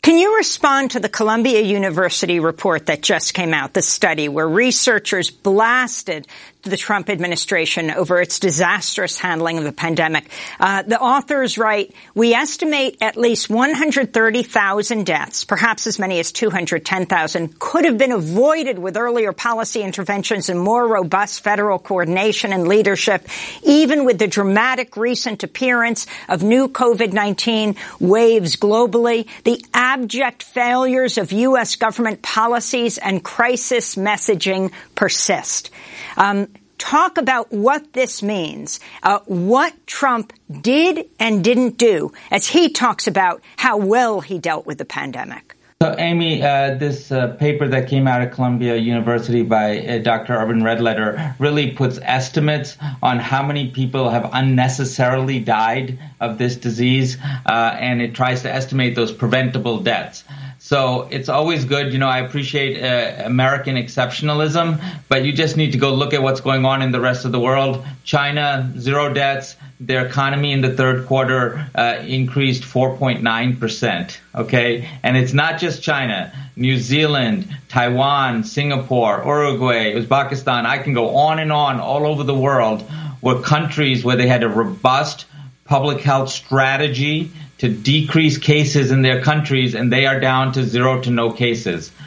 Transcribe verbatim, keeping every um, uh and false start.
Can you respond to the Columbia University report that just came out, the study where researchers blasted the Trump administration over its disastrous handling of the pandemic? Uh, the authors write, we estimate at least one hundred thirty thousand deaths, perhaps as many as two hundred ten thousand, could have been avoided with earlier policy interventions and more robust federal coordination and leadership, even with the dramatic recent appearance of new COVID nineteen waves globally. The abject failures of U S government policies and crisis messaging persist. Um, talk about what this means, uh, what Trump did and didn't do, as he talks about how well he dealt with the pandemic. So, Amy, uh, this uh, paper that came out of Columbia University by uh, Doctor Urban Redletter really puts estimates on how many people have unnecessarily died of this disease, uh, and it tries to estimate those preventable deaths. So it's always good, you know, I appreciate uh, American exceptionalism, but you just need to go look at what's going on in the rest of the world. China, zero deaths. Their economy in the third quarter uh, increased four point nine percent, okay? And it's not just China. New Zealand, Taiwan, Singapore, Uruguay, Uzbekistan, I can go on and on all over the world were countries where they had a robust public health strategy to decrease cases in their countries, and they are down to zero to no cases.